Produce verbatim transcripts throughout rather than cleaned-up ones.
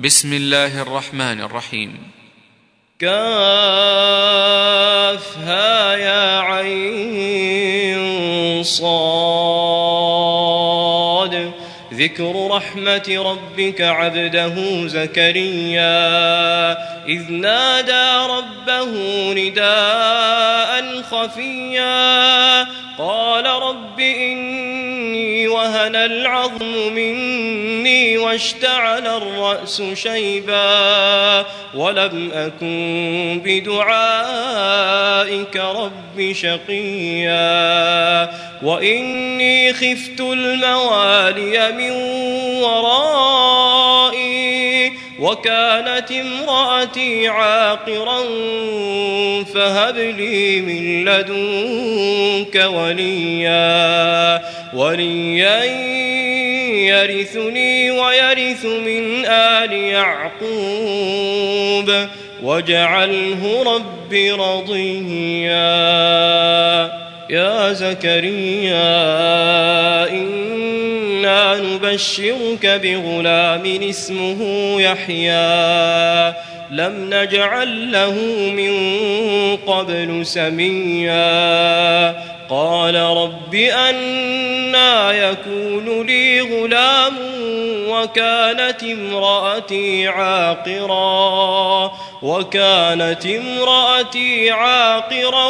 بسم الله الرحمن الرحيم. كافها يا عين صاد ذكر رحمة ربك عبده زكريا إذ نادى ربه نداء خفيا قال رب إني وهن العظم مني واشتعل الرأس شيبا ولم أكن بدعائك رب شقيا وإني خفت الموالي من ورائي وكانت امرأتي عاقرا فهب لي من لدنك وليا وليا يرثني ويرث من آل يعقوب واجعله رب رضيا يا زكريا إنا نبشرك بغلام اسمه يحيى لم نجعل له من قبل سميا قال رب أنى يكون لي غلام وكانت امرأتي عاقرا وكانت امرأتي عاقرا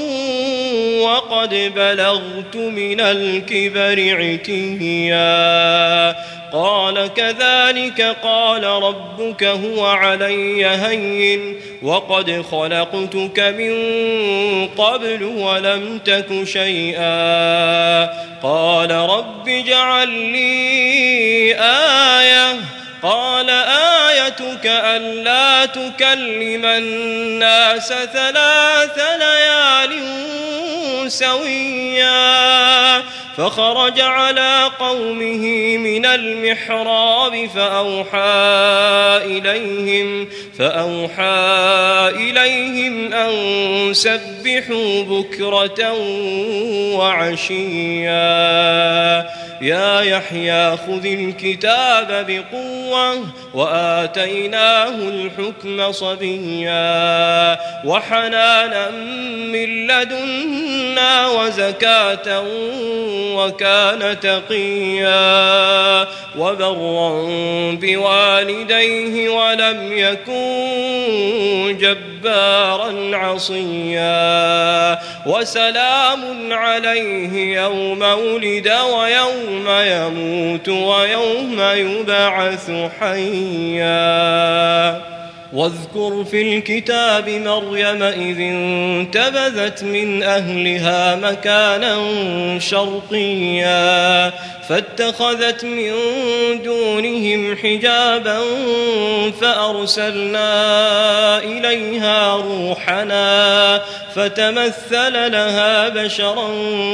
وقد بلغت من الكبر عتيا قال كذلك قال ربك هو علي هين وقد خلقتك من قبل ولم تك شيئا قال رب اجعل لي آية قال آيتك ألا تكلم الناس ثلاث ليال سويا فخرج على قومه من المحراب فأوحى إليهم فأوحى إليهم أن سبحوا بكرة وعشيا يا يحيى خذ الكتاب بقوة وآتيناه الحكم صبيا وحنانا من لدنا وزكاة وكان تقيا وبرا بوالديه ولم يكن جبارا عصيا وسلام عليه يوم ولد ويوم يموت ويوم يبعث حيا واذكر في الكتاب مريم إذ انتبذت من أهلها مكانا شرقيا فاتخذت من دونهم حجابا فأرسلنا إليها روحنا فتمثل لها بشرا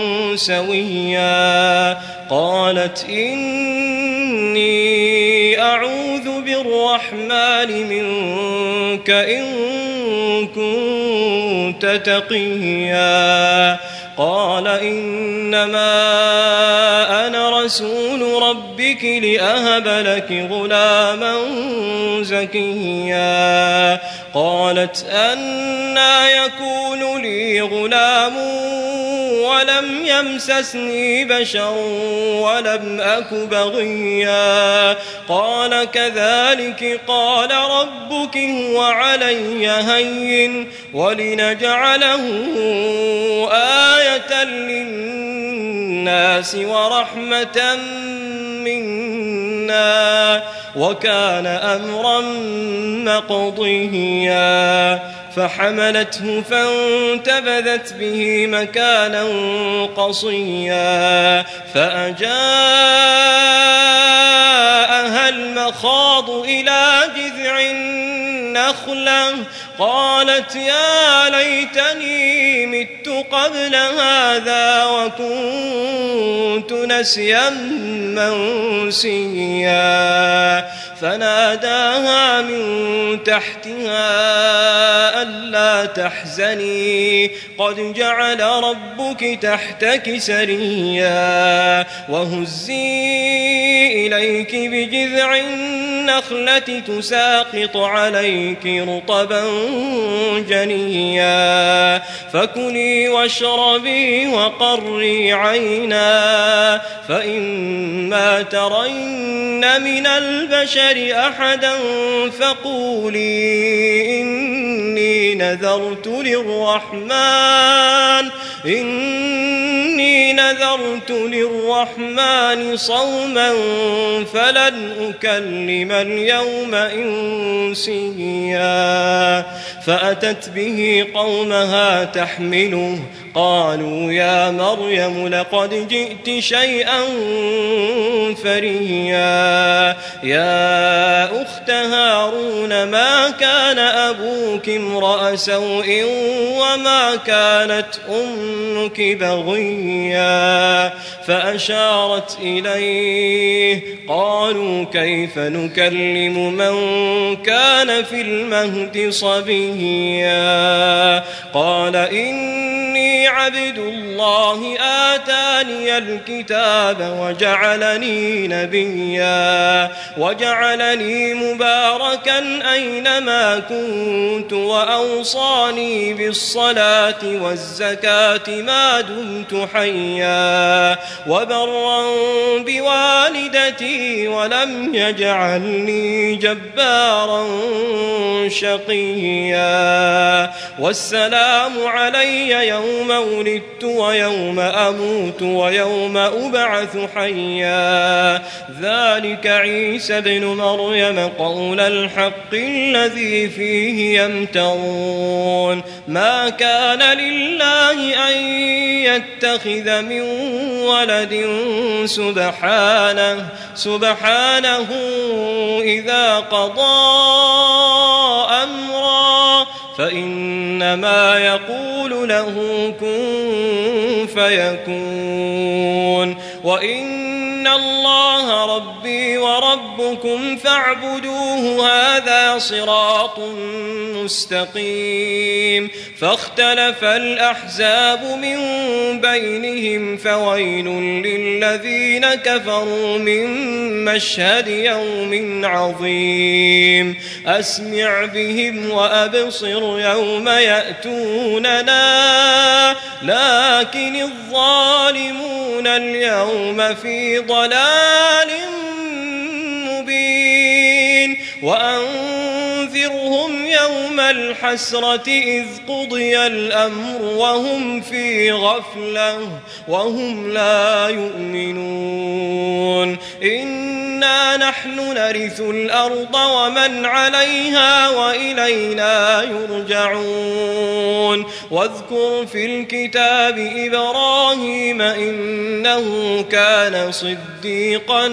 سويا قالت إني أعوذ بالرحمن منك إن كنت تقيا قال إنما أنا رسول ربك لأهب لك غلاما زكيا قالت أنى يكون لي غلام ولم يمسسني بشر ولم أك بغيا قال كذلك قال ربك هو علي هين ولنجعله آية للناس ورحمة منا وكان أمرا مقضيا فحملته فانتبذت به مكانا قصيا فأجاءها المخاض إلى جذع النخلة قالت يا ليتني مت قبل هذا وكنت نسيا منسيا فناداها من تحتها ألا تحزني قد جعل ربك تحتك سريا وهزي إليك بجذع النخلة تساقط عليك رطبا جنيا فكلي واشربي وقري عينا فإما ترين من البشر أحدا فقولي إني نذرت للرحمن إني نذرت للرحمن صوما فلن أكلم اليوم إنسيا فأتت به قومها تحمله قالوا يا مريم لقد جئت شيئا فريا يا أخت هارون ما كان أبوك امرأ سوء وما كانت أمك بغيا فأشارت إليه قالوا كيف نكلم من كان في المهد صبيا قال إني عبد الله آتاني الكتاب وجعلني نبيا وجعلني مباركا أينما كنت وأوصاني بالصلاة والزكاة ما دمت حيا وبرا بوالدتي ولم يجعلني جبارا شقيا والسلام علي يوم ولدت ويوم أموت ويوم أبعث حيا ذلك عيسى بن مريم قول الحق الذي فيه يمترون ما كان لله أن يتخذ من ولد سبحانه سبحانه إذا قضى أمرا فإنما يقول له كن فيكون وإن الله ربي وربكم فاعبدوه هذا صراط مستقيم فاختلف الأحزاب من بينهم فويل للذين كفروا من مشهد يوم عظيم أسمع بهم وأبصر يوم يأتوننا لكن الظالمون اليوم في ضلال مبين وأنذرهم يوم الحسرة إذ قضي الأمر وهم في غفلة وهم لا يؤمنون إنا نحن نرث الأرض ومن عليها وإلينا يرجعون واذكر في الكتاب إبراهيم إنه كان صديقا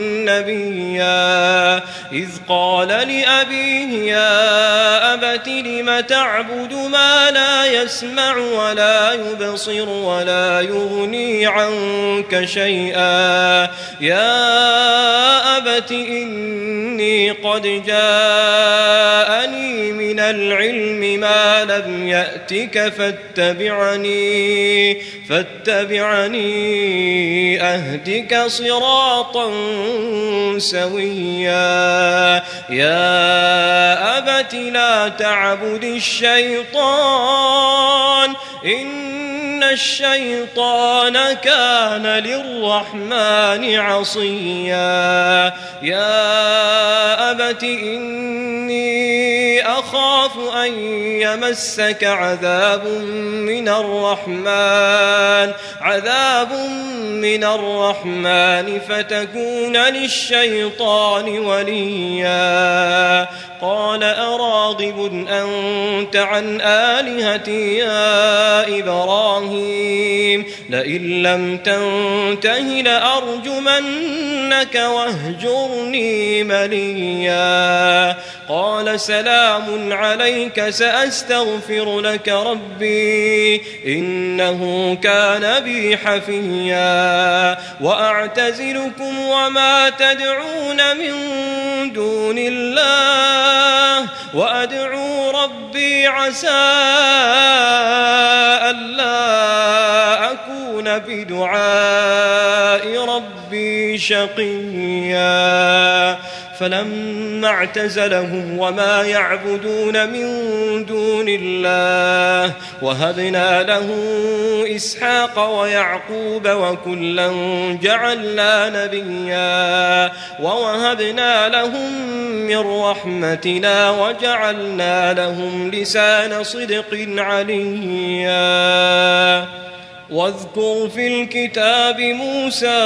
نبيا إذ قال لأبيه يا أبت لم تعبد ما لا يسمع ولا يبصر ولا يغني عنك شيئا يا أبت إني قد جاءني من العلم ما لم يأتك فاتبعني فاتبعني أهدك صراطا سويا يا أبت لا تعبد الشيطان إن الشيطان كان للرحمن عصيا يا أبت إني أخاف أن يمسك عذاب من الرحمن عذاب من الرحمن فتكون للشيطان وليا قال أراغب أنت عن آلهتي يا إبراهيم لئن لم تنته لأرجمنك واهجرني مليا قال سلام عليك سأستغفر لك ربي إنه كان بي حفيا وأعتزلكم وما تدعون من دون الله وأدعو ربي عسى ألا أكون بدعاء ربي شقيا فلما اعتزلهم وما يعبدون من دون الله وهبنا له إسحاق ويعقوب وكلا جعلنا نبيا ووهبنا لهم من رحمتنا وجعلنا لهم لسان صدق عليا واذكر في الكتاب موسى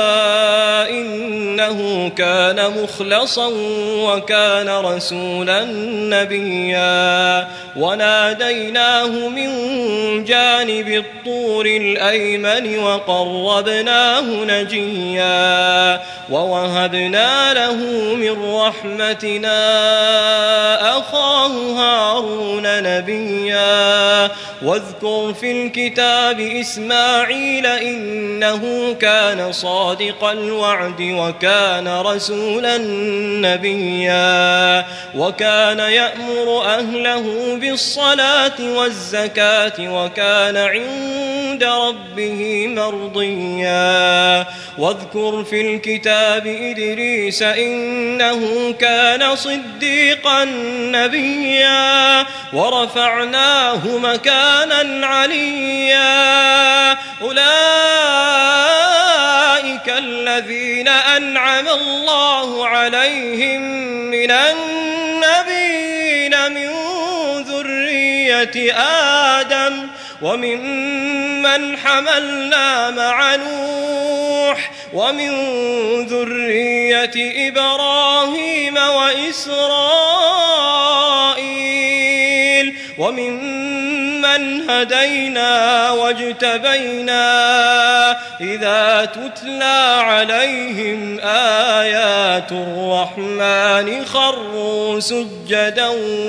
إنه كان مخلصا وكان رسولا نبيا وناديناه من جانب الطور الأيمن وقربناه نجيا ووهبنا له من رحمتنا أخاه هارون نبيا واذكر في الكتاب إسماعيل إسماعيل إنه كان صادق الوعد وكان رسولا نبيا وكان يأمر أهله بالصلاة والزكاة وكان عند ربه مرضيا واذكر في الكتاب إدريس إنه كان صديقا نبيا ورفعناه مكانا عليا أولئك الذين أنعم الله عليهم من النبيين من ذرية آدم وممن حملنا مع نوح ومن ذرية إبراهيم وإسرائيل وممن هدينا واجتبينا إذا تتلى عليهم آيات الرحمن خروا سجدا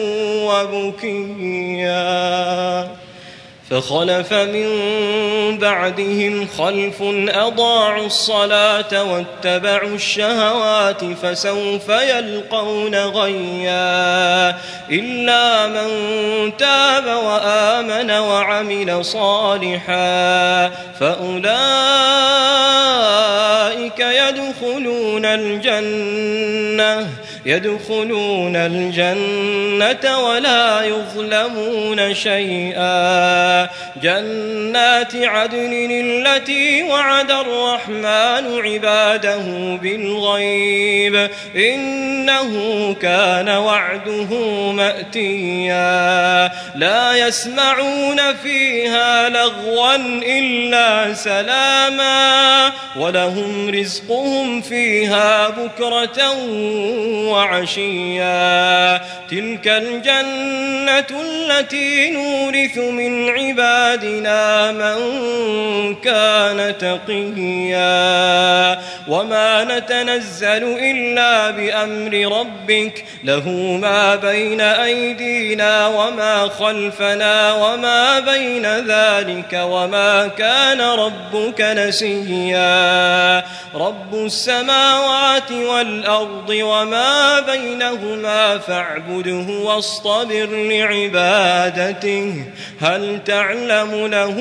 وبكيا فخلف من بعدهم خلف أضاعوا الصلاة واتبعوا الشهوات فسوف يلقون غيا إلا من تاب وآمن وعمل صالحا فأولئك يدخلون الجنة يدخلون الجنة ولا يظلمون شيئا جنات عدن التي وعد الرحمن عباده بالغيب إنه كان وعده مأتيا لا يسمعون فيها لغوا إلا سلاما ولهم رزقهم فيها بكرة وعشيا تلك الجنة التي نورث من عبادنا من كان تقيا وما نتنزل إلا بأمر ربك له ما بين أيدينا وما خلفنا وما بين ذلك وما كان ربك نسيا رب السماوات والأرض وما بينهما فاعبده واصطبر لعبادته هل تعلم له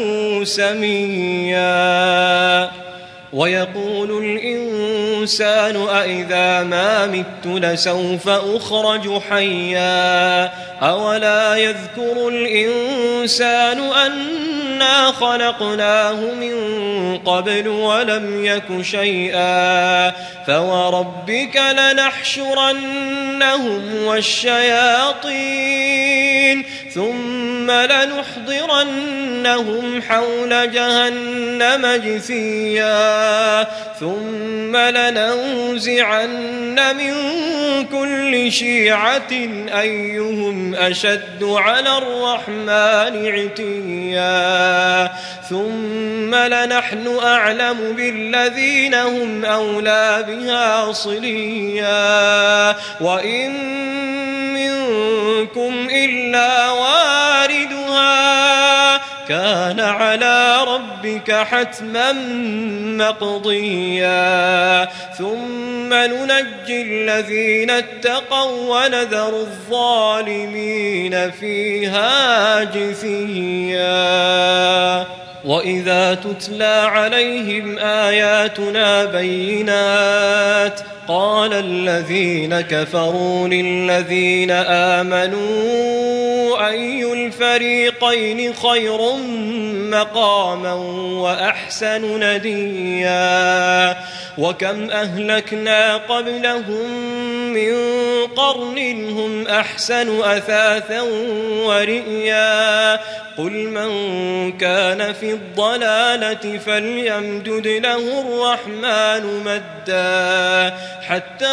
سميا ويقول الإنسان أإذا ما مت لسوف أخرج حيا أولا يذكر الإنسان أنا خلقناه من قبل ولم يك شيئا فوربك لنحشرنهم والشياطين ثم ثم لنحضرنهم حول جهنم جثيا ثم لننزعن من كل شيعة أيهم أشد على الرحمن عتيا ثم لنحن أعلم بالذين هم أولى بها صليا وإن منكم إلا واردها كان على ربك حتما مقضيا ثم ننجي الذين اتقوا ونذر الظالمين فيها جثيا وإذا تتلى عليهم آياتنا بينات قال الذين كفروا للذين آمنوا أي الفريقين خير مقاما وأحسن نديا وكم أهلكنا قبلهم من قرن هم أحسن أثاثا ورئيا قل من كان في الضلالة فليمدد له الرحمن مدا حتى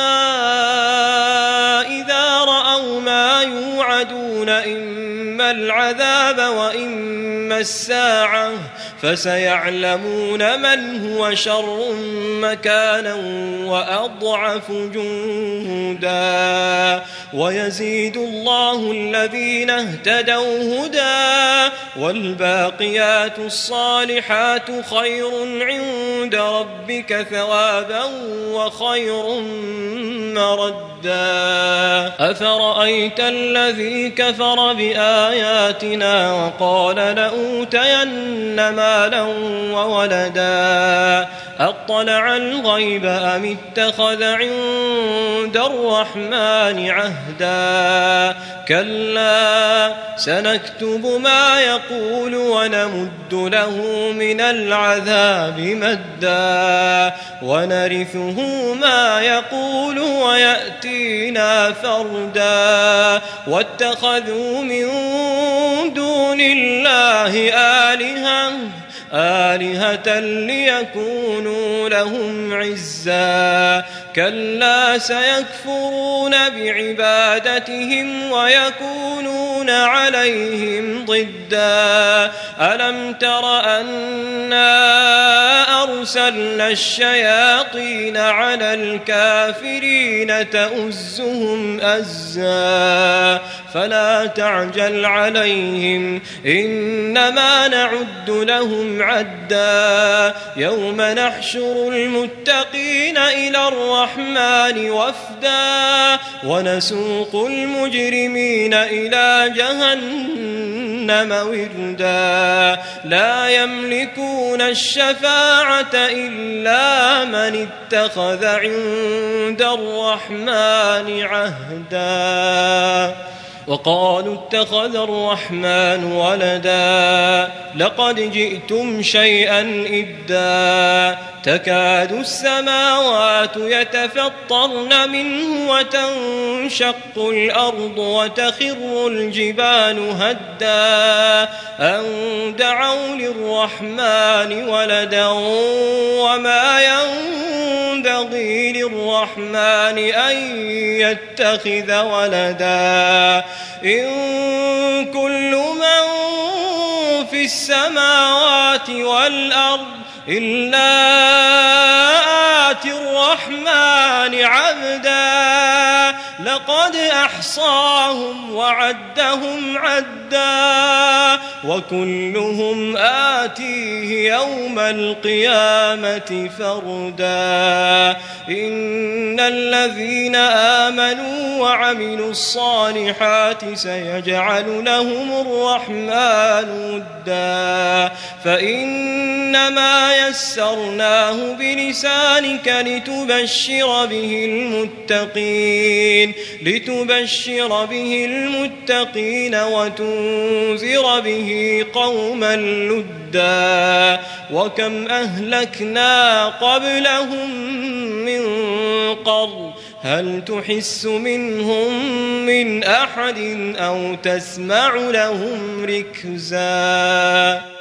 إذا رأوا ما يوعدون إما العذاب وإما الساعة فسيعلمون من هو شر مكانا وأضعف جندا ويزيد الله الذين اهتدوا هدى والباقيات الصالحات خير عند ربك ثوابا وخير مردا أفرأيت الذي كفر بآياتنا وقال لأوتين مالا وولدا أطلع الغيب أم اتخذ عند الرحمن عهدا كلا سنكتب ما يقول ونمد له من العذاب مدا ونرثه ما يقول ويأتينا فردا واتخذوا من دون الله آلهة آلهة ليكونوا لهم عزا كلا سيكفرون بعبادتهم ويكونون عليهم ضدا ألم تر أنا أرسلنا الشياطين على الكافرين تؤزهم أزا فلا تعجل عليهم إنما نعد لهم عدا يوم نحشر المتقين إلى الرحمن وفدا ونسوق المجرمين إلى جهنم وردا لا يملكون الشفاعة إلا من اتخذ عند الرحمن عهدا وقالوا اتخذ الرحمن ولدا لقد جئتم شيئا إدا تكاد السماوات يتفطرن منه وتنشق الأرض وتخر الجبال هدا أن دعوا للرحمن ولدا وما ينبغي للرحمن أن يتخذ ولدا إن كل من في السماوات والأرض إلا آتي الرحمن عبدا لقد أحصاهم وعدهم عدا وكلهم آتيه يوم القيامة فردا إن الذين آمنوا وعملوا الصالحات سيجعل لهم الرحمن ودا فإنما يسرناه بلسانك لتبشر به المتقين لتبشر به المتقين وتنذر به قوما لدا وكم أهلكنا قبلهم من قرن هل تحس منهم من أحد أو تسمع لهم ركزا